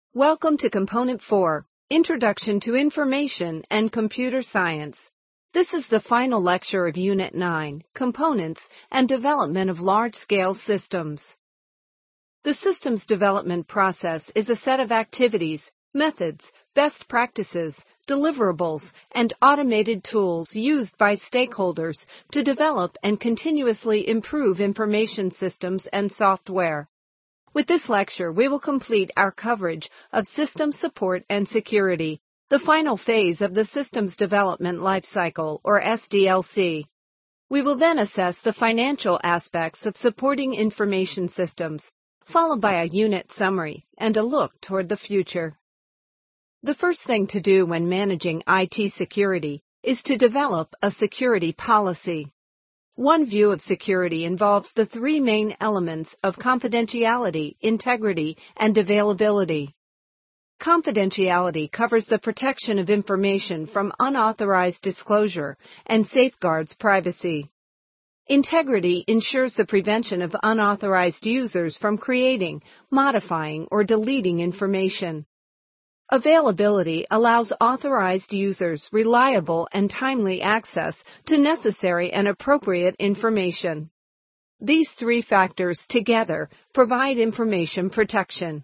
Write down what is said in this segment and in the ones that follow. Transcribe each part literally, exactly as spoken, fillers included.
Welcome to Component four, Introduction to Information and Computer Science. This is the final lecture of Unit nine, Components and Development of Large-Scale Systems. The systems development process is a set of activities, methods, best practices, deliverables, and automated tools used by stakeholders to develop and continuously improve information systems and software. With this lecture, we will complete our coverage of system support and security, the final phase of the Systems Development Lifecycle, or S D L C. We will then assess the financial aspects of supporting information systems, followed by a unit summary and a look toward the future. The first thing to do when managing I T security is to develop a security policy. One view of security involves the three main elements of confidentiality, integrity, and availability. Confidentiality covers the protection of information from unauthorized disclosure and safeguards privacy. Integrity ensures the prevention of unauthorized users from creating, modifying, or deleting information. Availability allows authorized users reliable and timely access to necessary and appropriate information. These three factors together provide information protection.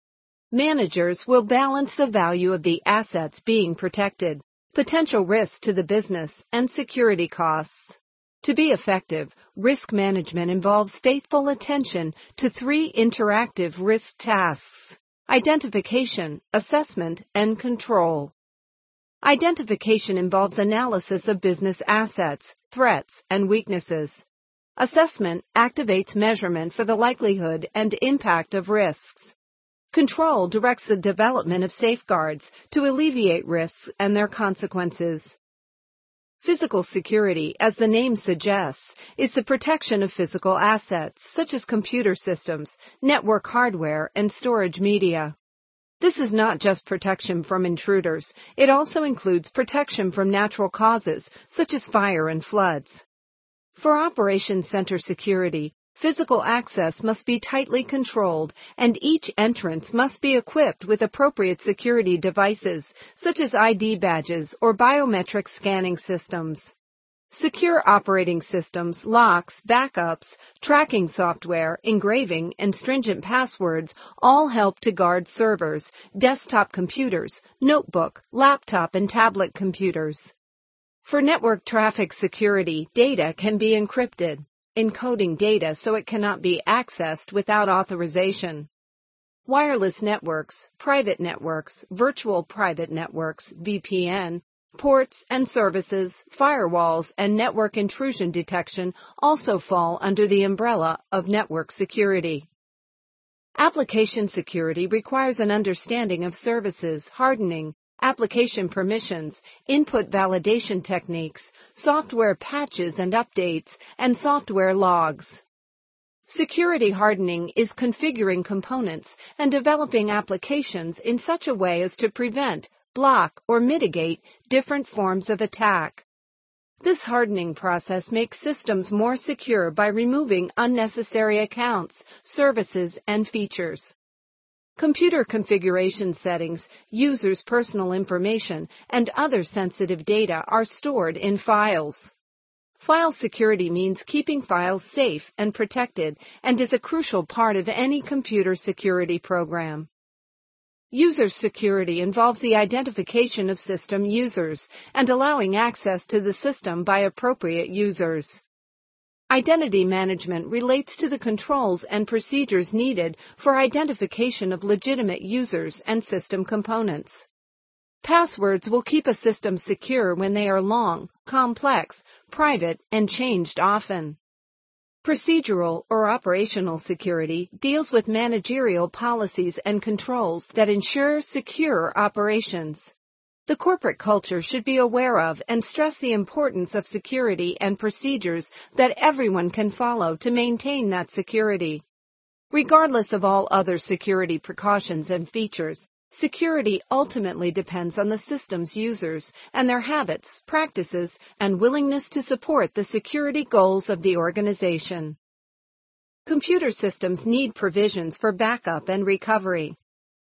Managers will balance the value of the assets being protected, potential risks to the business, and security costs. To be effective, risk management involves faithful attention to three interactive risk tasks: identification, assessment, and control. Identification involves analysis of business assets, threats, and weaknesses. Assessment activates measurement for the likelihood and impact of risks. Control directs the development of safeguards to alleviate risks and their consequences. Physical security, as the name suggests, is the protection of physical assets, such as computer systems, network hardware, and storage media. This is not just protection from intruders. It also includes protection from natural causes, such as fire and floods. For Operations Center security, physical access must be tightly controlled, and each entrance must be equipped with appropriate security devices, such as I D badges or biometric scanning systems. Secure operating systems, locks, backups, tracking software, engraving, and stringent passwords all help to guard servers, desktop computers, notebook, laptop, and tablet computers. For network traffic security, data can be encrypted, encoding data so it cannot be accessed without authorization. Wireless networks, private networks, virtual private networks, V P N, ports and services, firewalls, and network intrusion detection also fall under the umbrella of network security. Application security requires an understanding of services, hardening, application permissions, input validation techniques, software patches and updates, and software logs. Security hardening is configuring components and developing applications in such a way as to prevent, block, or mitigate different forms of attack. This hardening process makes systems more secure by removing unnecessary accounts, services, and features. Computer configuration settings, users' personal information, and other sensitive data are stored in files. File security means keeping files safe and protected and is a crucial part of any computer security program. User security involves the identification of system users and allowing access to the system by appropriate users. Identity management relates to the controls and procedures needed for identification of legitimate users and system components. Passwords will keep a system secure when they are long, complex, private, and changed often. Procedural or operational security deals with managerial policies and controls that ensure secure operations. The corporate culture should be aware of and stress the importance of security and procedures that everyone can follow to maintain that security. Regardless of all other security precautions and features, security ultimately depends on the system's users and their habits, practices, and willingness to support the security goals of the organization. Computer systems need provisions for backup and recovery.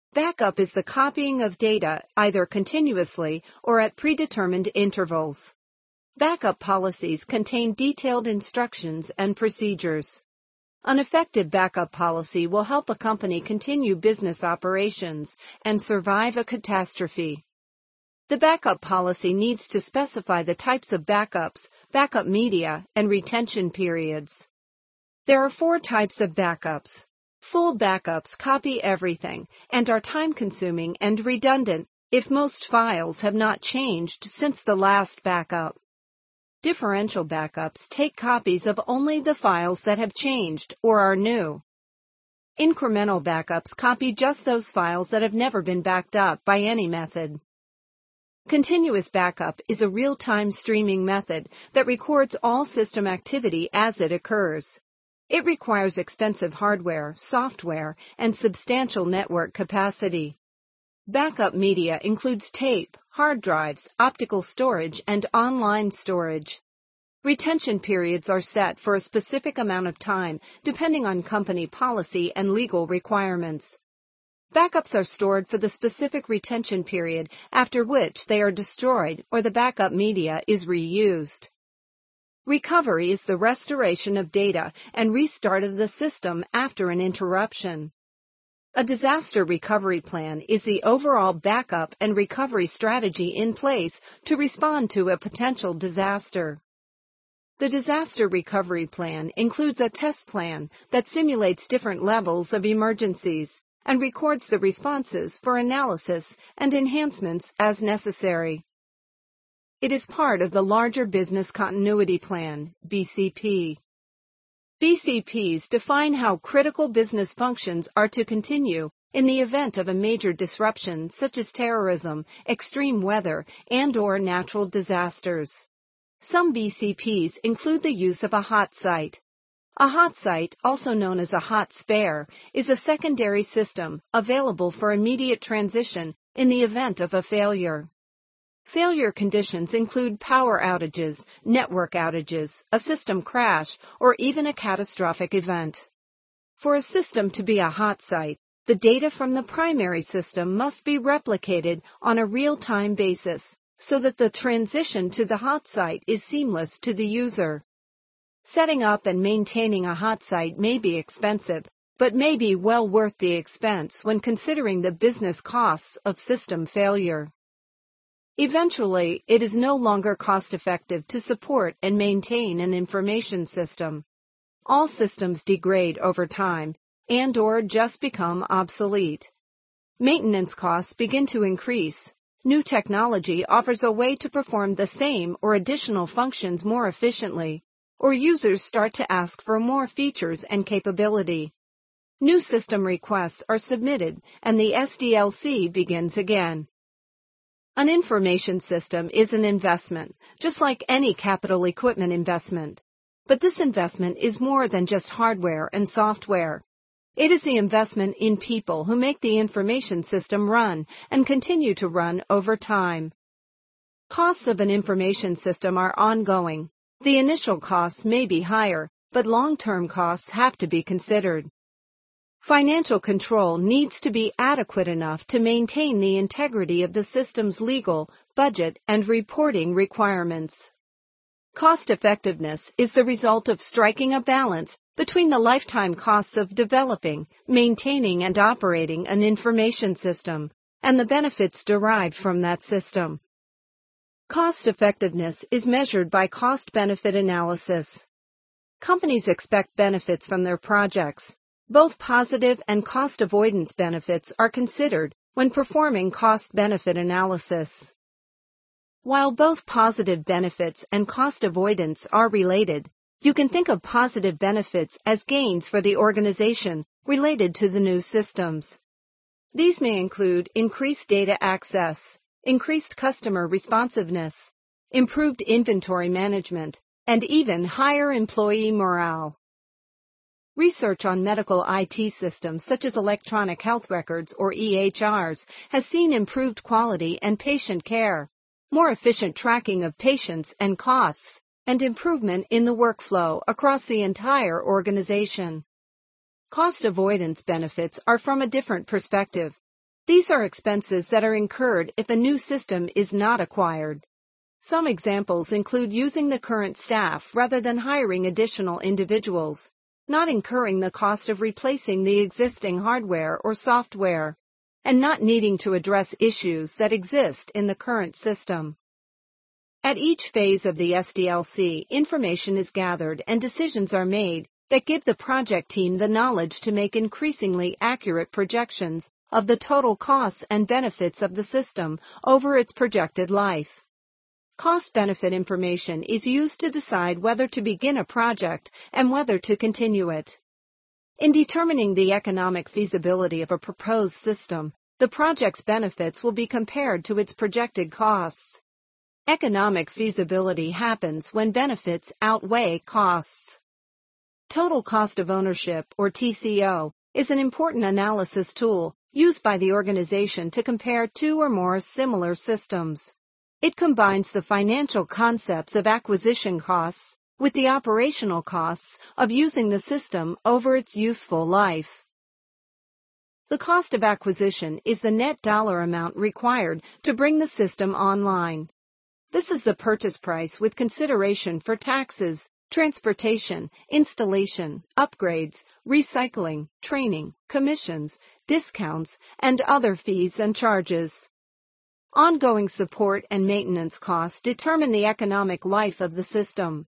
Backup is the copying of data either continuously or at predetermined intervals. Backup policies contain detailed instructions and procedures. An effective backup policy will help a company continue business operations and survive a catastrophe. The backup policy needs to specify the types of backups, backup media, and retention periods. There are four types of backups. Full backups copy everything and are time-consuming and redundant if most files have not changed since the last backup. Differential backups take copies of only the files that have changed or are new. Incremental backups copy just those files that have never been backed up by any method. Continuous backup is a real-time streaming method that records all system activity as it occurs. It requires expensive hardware, software, and substantial network capacity. Backup media includes tape, hard drives, optical storage, and online storage. Retention periods are set for a specific amount of time, depending on company policy and legal requirements. Backups are stored for the specific retention period, after which they are destroyed or the backup media is reused. Recovery is the restoration of data and restart of the system after an interruption. A disaster recovery plan is the overall backup and recovery strategy in place to respond to a potential disaster. The disaster recovery plan includes a test plan that simulates different levels of emergencies and records the responses for analysis and enhancements as necessary. It is part of the larger Business Continuity Plan, B C P. B C Ps define how critical business functions are to continue in the event of a major disruption such as terrorism, extreme weather, and/or natural disasters. Some B C Ps include the use of a hot site. A hot site, also known as a hot spare, is a secondary system available for immediate transition in the event of a failure. Failure conditions include power outages, network outages, a system crash, or even a catastrophic event. For a system to be a hot site, the data from the primary system must be replicated on a real-time basis so that the transition to the hot site is seamless to the user. Setting up and maintaining a hot site may be expensive, but may be well worth the expense when considering the business costs of system failure. Eventually, it is no longer cost-effective to support and maintain an information system. All systems degrade over time and/or just become obsolete. Maintenance costs begin to increase. New technology offers a way to perform the same or additional functions more efficiently, or users start to ask for more features and capability. New system requests are submitted and the S D L C begins again. An information system is an investment, just like any capital equipment investment. But this investment is more than just hardware and software. It is the investment in people who make the information system run and continue to run over time. Costs of an information system are ongoing. The initial costs may be higher, but long-term costs have to be considered. Financial control needs to be adequate enough to maintain the integrity of the system's legal, budget, and reporting requirements. Cost-effectiveness is the result of striking a balance between the lifetime costs of developing, maintaining, and operating an information system, and the benefits derived from that system. Cost-effectiveness is measured by cost-benefit analysis. Companies expect benefits from their projects. Both positive and cost avoidance benefits are considered when performing cost-benefit analysis. While both positive benefits and cost avoidance are related, you can think of positive benefits as gains for the organization related to the new systems. These may include increased data access, increased customer responsiveness, improved inventory management, and even higher employee morale. Research on medical I T systems such as electronic health records or E H Rs has seen improved quality and patient care, more efficient tracking of patients and costs, and improvement in the workflow across the entire organization. Cost avoidance benefits are from a different perspective. These are expenses that are incurred if a new system is not acquired. Some examples include using the current staff rather than hiring additional individuals, not incurring the cost of replacing the existing hardware or software, and not needing to address issues that exist in the current system. At each phase of the S D L C, information is gathered and decisions are made that give the project team the knowledge to make increasingly accurate projections of the total costs and benefits of the system over its projected life. Cost-benefit information is used to decide whether to begin a project and whether to continue it. In determining the economic feasibility of a proposed system, the project's benefits will be compared to its projected costs. Economic feasibility happens when benefits outweigh costs. Total cost of ownership, or T C O, is an important analysis tool used by the organization to compare two or more similar systems. It combines the financial concepts of acquisition costs with the operational costs of using the system over its useful life. The cost of acquisition is the net dollar amount required to bring the system online. This is the purchase price with consideration for taxes, transportation, installation, upgrades, recycling, training, commissions, discounts, and other fees and charges. Ongoing support and maintenance costs determine the economic life of the system.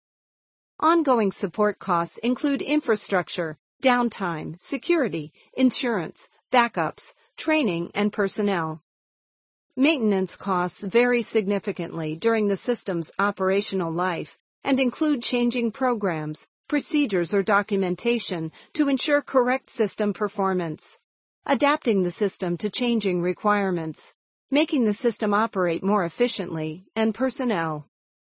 Ongoing support costs include infrastructure, downtime, security, insurance, backups, training, and personnel. Maintenance costs vary significantly during the system's operational life and include changing programs, procedures, or documentation to ensure correct system performance, adapting the system to changing requirements, making the system operate more efficiently, and personnel.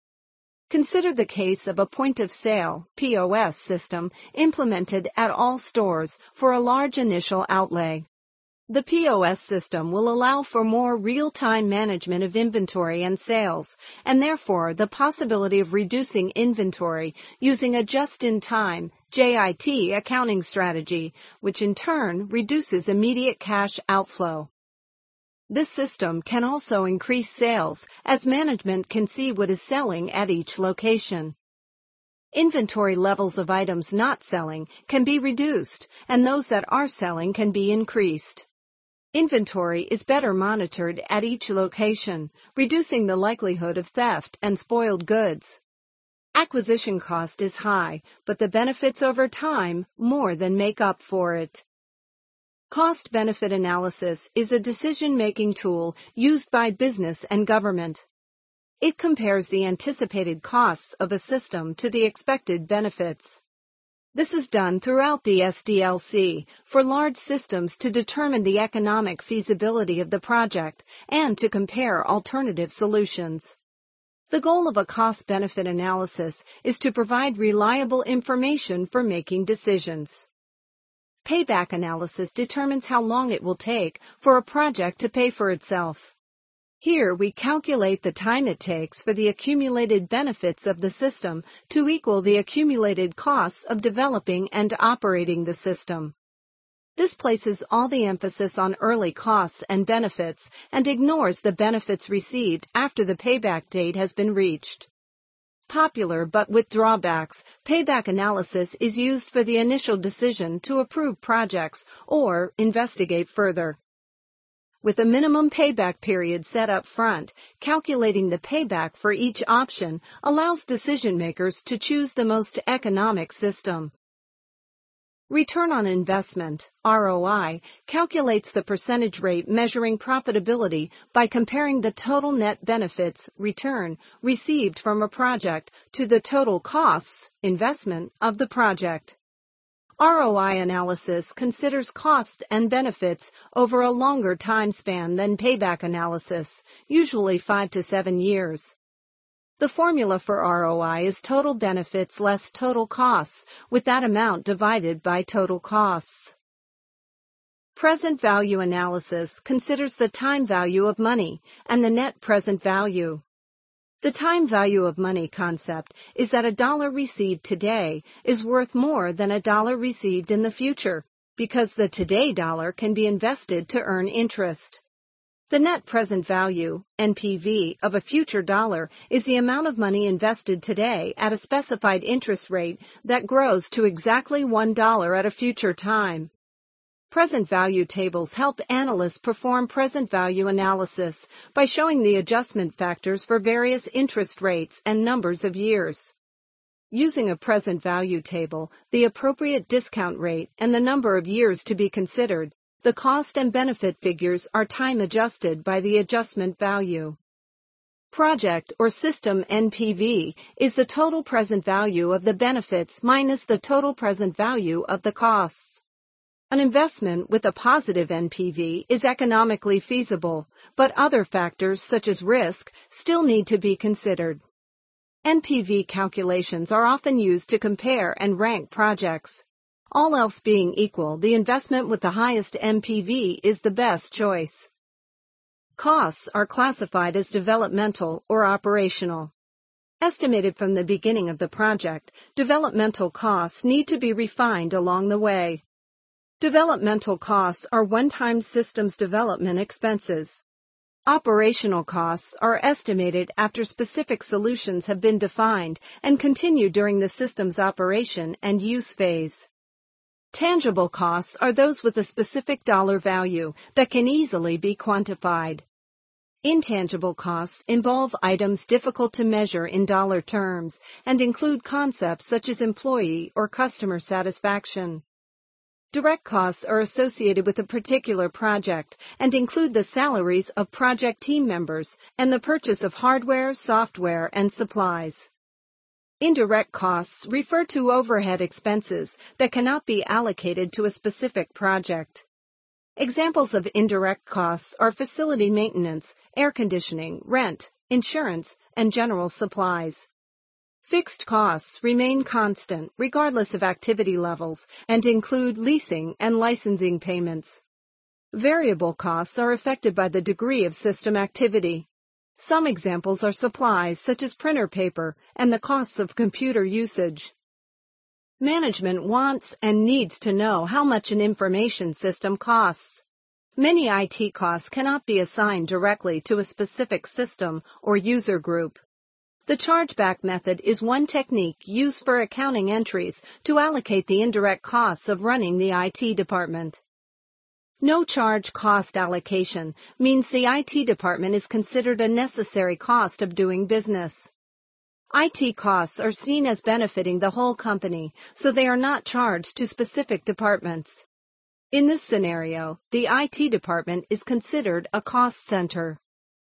Consider the case of a point-of-sale (P O S) system implemented at all stores for a large initial outlay. The P O S system will allow for more real-time management of inventory and sales, and therefore the possibility of reducing inventory using a just-in-time J I T accounting strategy, which in turn reduces immediate cash outflow. This system can also increase sales as management can see what is selling at each location. Inventory levels of items not selling can be reduced, and those that are selling can be increased. Inventory is better monitored at each location, reducing the likelihood of theft and spoiled goods. Acquisition cost is high, but the benefits over time more than make up for it. Cost-benefit analysis is a decision-making tool used by business and government. It compares the anticipated costs of a system to the expected benefits. This is done throughout the S D L C for large systems to determine the economic feasibility of the project and to compare alternative solutions. The goal of a cost-benefit analysis is to provide reliable information for making decisions. Payback analysis determines how long it will take for a project to pay for itself. Here we calculate the time it takes for the accumulated benefits of the system to equal the accumulated costs of developing and operating the system. This places all the emphasis on early costs and benefits and ignores the benefits received after the payback date has been reached. Popular but with drawbacks, payback analysis is used for the initial decision to approve projects or investigate further. With a minimum payback period set up front, calculating the payback for each option allows decision-makers to choose the most economic system. Return on investment, R O I, calculates the percentage rate measuring profitability by comparing the total net benefits, return, received from a project to the total costs, investment, of the project. R O I analysis considers costs and benefits over a longer time span than payback analysis, usually five to seven years. The formula for R O I is total benefits less total costs, with that amount divided by total costs. Present value analysis considers the time value of money and the net present value. The time value of money concept is that a dollar received today is worth more than a dollar received in the future, because the today dollar can be invested to earn interest. The net present value, N P V, of a future dollar is the amount of money invested today at a specified interest rate that grows to exactly one dollar at a future time. Present value tables help analysts perform present value analysis by showing the adjustment factors for various interest rates and numbers of years. Using a present value table, the appropriate discount rate, and the number of years to be considered, the cost and benefit figures are time adjusted by the adjustment value. Project or system N P V is the total present value of the benefits minus the total present value of the costs. An investment with a positive N P V is economically feasible, but other factors such as risk still need to be considered. N P V calculations are often used to compare and rank projects. All else being equal, the investment with the highest N P V is the best choice. Costs are classified as developmental or operational. Estimated from the beginning of the project, developmental costs need to be refined along the way. Developmental costs are one-time systems development expenses. Operational costs are estimated after specific solutions have been defined and continue during the system's operation and use phase. Tangible costs are those with a specific dollar value that can easily be quantified. Intangible costs involve items difficult to measure in dollar terms and include concepts such as employee or customer satisfaction. Direct costs are associated with a particular project and include the salaries of project team members and the purchase of hardware, software, and supplies. Indirect costs refer to overhead expenses that cannot be allocated to a specific project. Examples of indirect costs are facility maintenance, air conditioning, rent, insurance, and general supplies. Fixed costs remain constant regardless of activity levels and include leasing and licensing payments. Variable costs are affected by the degree of system activity. Some examples are supplies such as printer paper and the costs of computer usage. Management wants and needs to know how much an information system costs. Many I T costs cannot be assigned directly to a specific system or user group. The chargeback method is one technique used for accounting entries to allocate the indirect costs of running the I T department. No charge cost allocation means the I T department is considered a necessary cost of doing business. I T costs are seen as benefiting the whole company, so they are not charged to specific departments. In this scenario, the I T department is considered a cost center.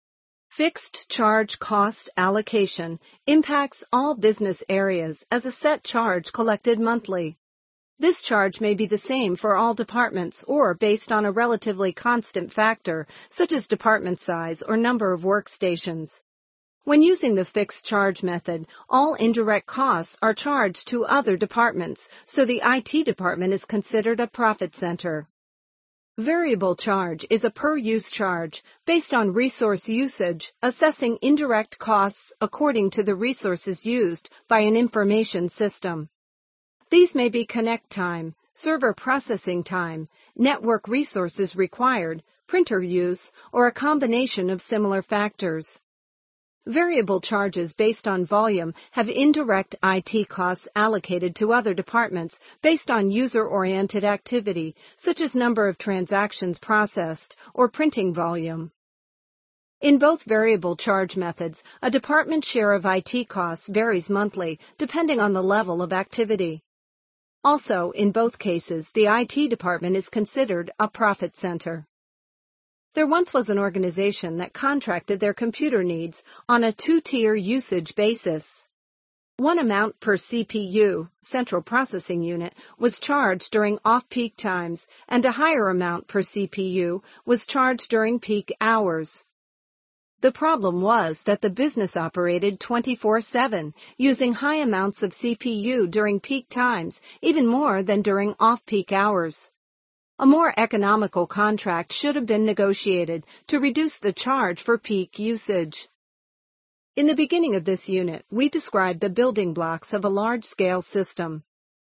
Fixed charge cost allocation impacts all business areas as a set charge collected monthly. This charge may be the same for all departments or based on a relatively constant factor, such as department size or number of workstations. When using the fixed charge method, all indirect costs are charged to other departments, so the I T department is considered a profit center. Variable charge is a per-use charge based on resource usage, assessing indirect costs according to the resources used by an information system. These may be connect time, server processing time, network resources required, printer use, or a combination of similar factors. Variable charges based on volume have indirect I T costs allocated to other departments based on user-oriented activity, such as number of transactions processed or printing volume. In both variable charge methods, a department's share of I T costs varies monthly, depending on the level of activity. Also, in both cases, the I T department is considered a profit center. There once was an organization that contracted their computer needs on a two-tier usage basis. One amount per C P U, central processing unit, was charged during off-peak times, and a higher amount per C P U was charged during peak hours. The problem was that the business operated twenty-four seven, using high amounts of C P U during peak times, even more than during off-peak hours. A more economical contract should have been negotiated to reduce the charge for peak usage. In the beginning of this unit, we described the building blocks of a large-scale system.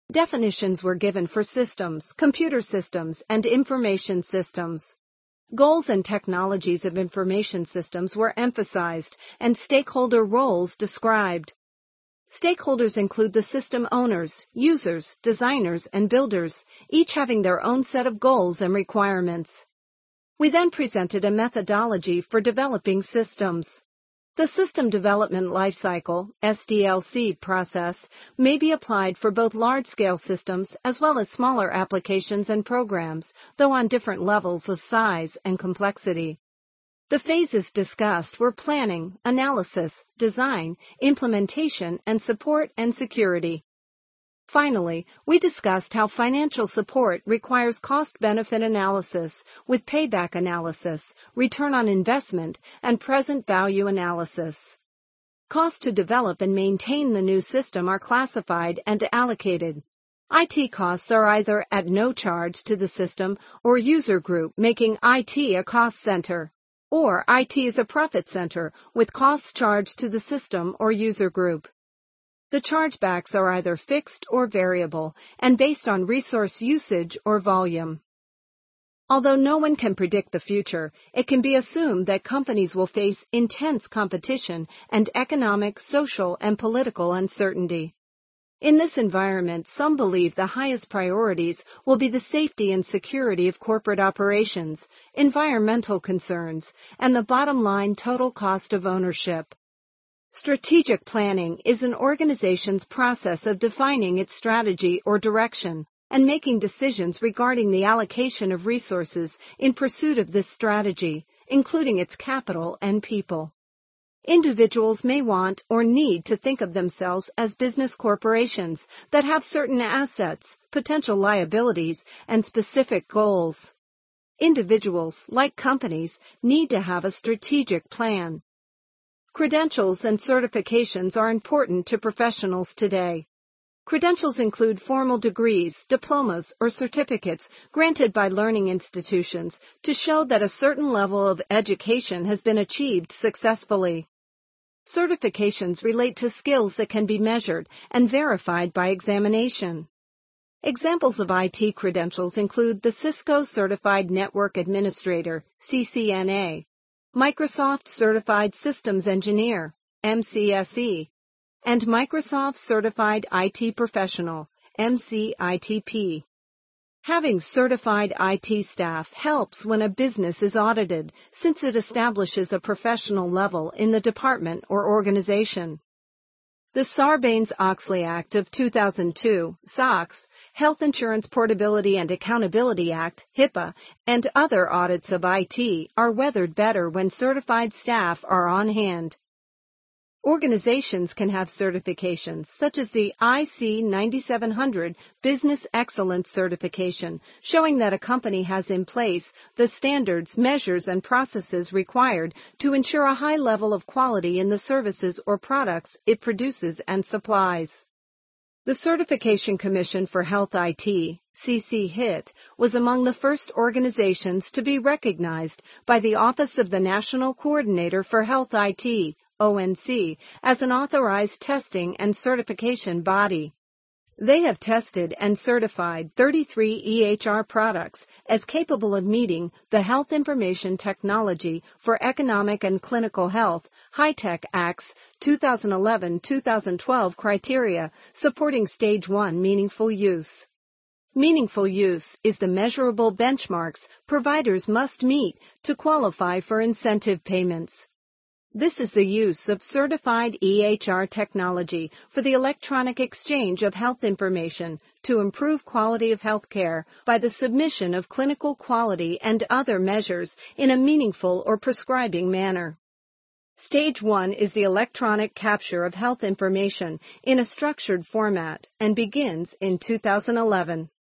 Definitions were given for systems, computer systems, and information systems. Goals and technologies of information systems were emphasized and stakeholder roles described. Stakeholders include the system owners, users, designers, and builders, each having their own set of goals and requirements. We then presented a methodology for developing systems. The System Development Lifecycle, S D L C process, may be applied for both large-scale systems as well as smaller applications and programs, though on different levels of size and complexity. The phases discussed were planning, analysis, design, implementation, and support and security. Finally, we discussed how financial support requires cost-benefit analysis with payback analysis, return on investment, and present value analysis. Costs to develop and maintain the new system are classified and allocated. I T costs are either at no charge to the system or user group, making I T a cost center, or I T is a profit center with costs charged to the system or user group. The chargebacks are either fixed or variable and based on resource usage or volume. Although no one can predict the future, it can be assumed that companies will face intense competition and economic, social, and political uncertainty. In this environment, some believe the highest priorities will be the safety and security of corporate operations, environmental concerns, and the bottom line total cost of ownership. Strategic planning is an organization's process of defining its strategy or direction and making decisions regarding the allocation of resources in pursuit of this strategy, including its capital and people. Individuals may want or need to think of themselves as business corporations that have certain assets, potential liabilities, and specific goals. Individuals, like companies, need to have a strategic plan. Credentials and certifications are important to professionals today. Credentials include formal degrees, diplomas, or certificates granted by learning institutions to show that a certain level of education has been achieved successfully. Certifications relate to skills that can be measured and verified by examination. Examples of I T credentials include the Cisco Certified Network Administrator, C C N A, Microsoft Certified Systems Engineer, M C S E, and Microsoft Certified I T Professional, M C I T P. Having certified I T staff helps when a business is audited, since it establishes a professional level in the department or organization. The Sarbanes-Oxley Act of two thousand two, SOX, Health Insurance Portability and Accountability Act, HIPAA, and other audits of I T are weathered better when certified staff are on hand. Organizations can have certifications such as the I C ninety-seven hundred Business Excellence Certification, showing that a company has in place the standards, measures, and processes required to ensure a high level of quality in the services or products it produces and supplies. The Certification Commission for Health I T, C C H I T, was among the first organizations to be recognized by the Office of the National Coordinator for Health I T, O N C, as an authorized testing and certification body. They have tested and certified thirty-three E H R products as capable of meeting the Health Information Technology for Economic and Clinical Health, HITECH Act's two thousand eleven to two thousand twelve criteria supporting Stage one meaningful use. Meaningful use is the measurable benchmarks providers must meet to qualify for incentive payments. This is the use of certified E H R technology for the electronic exchange of health information to improve quality of health care by the submission of clinical quality and other measures in a meaningful or prescribing manner. Stage one is the electronic capture of health information in a structured format and begins in two thousand eleven.